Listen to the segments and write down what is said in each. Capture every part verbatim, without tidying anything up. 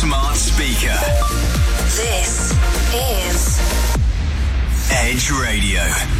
smart speaker. This is Edge Radio.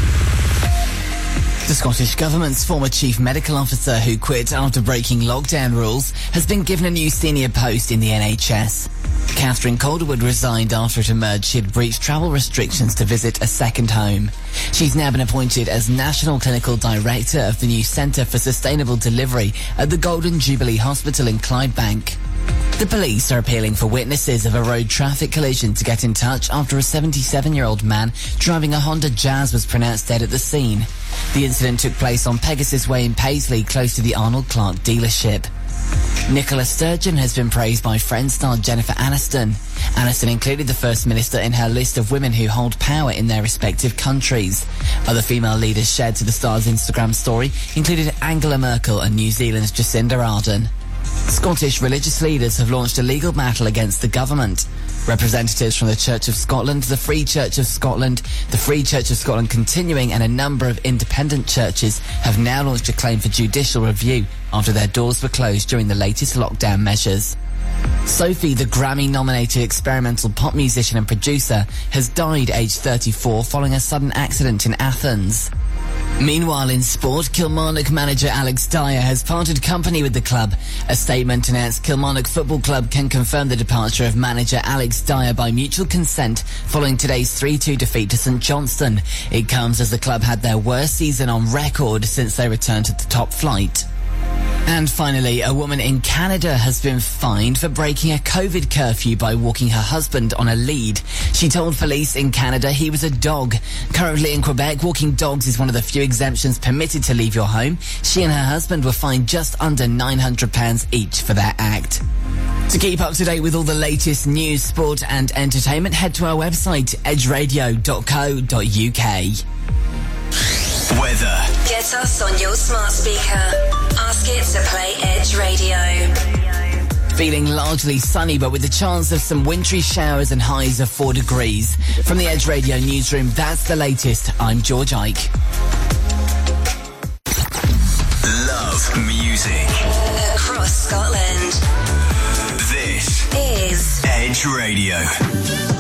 The Scottish Government's former Chief Medical Officer who quit after breaking lockdown rules has been given a new senior post in the N H S. Catherine Calderwood resigned after it emerged she had breached travel restrictions to visit a second home. She's now been appointed as National Clinical Director of the new Centre for Sustainable Delivery at the Golden Jubilee Hospital in Clydebank. The police are appealing for witnesses of a road traffic collision to get in touch after a seventy-seven-year-old man driving a Honda Jazz was pronounced dead at the scene. The incident took place on Pegasus Way in Paisley, close to the Arnold Clark dealership. Nicola Sturgeon has been praised by Friends star Jennifer Aniston. Aniston included the First Minister in her list of women who hold power in their respective countries. Other female leaders shared to the star's Instagram story included Angela Merkel and New Zealand's Jacinda Ardern. Scottish religious leaders have launched a legal battle against the government. Representatives from the Church of Scotland, the Free Church of Scotland, the Free Church of Scotland Continuing and a number of independent churches have now launched a claim for judicial review after their doors were closed during the latest lockdown measures. Sophie, the Grammy-nominated experimental pop musician and producer, has died aged thirty-four following a sudden accident in Athens. Meanwhile, in sport, Kilmarnock manager Alex Dyer has parted company with the club. A statement announced Kilmarnock Football Club can confirm the departure of manager Alex Dyer by mutual consent following today's three two defeat to St Johnstone. It comes as the club had their worst season on record since they returned to the top flight. And finally, a woman in Canada has been fined for breaking a COVID curfew by walking her husband on a lead. She told police in Canada he was a dog. Currently in Quebec, walking dogs is one of the few exemptions permitted to leave your home. She and her husband were fined just under nine hundred pounds each for their act. To keep up to date with all the latest news, sport and entertainment, head to our website, edge radio dot co dot uk. Weather. Get us on your smart speaker. Ask it to play Edge Radio. Feeling largely sunny, but with the chance of some wintry showers and highs of four degrees. From the Edge Radio newsroom, that's the latest. I'm George Ike. Love music. Across Scotland. This is Edge Radio.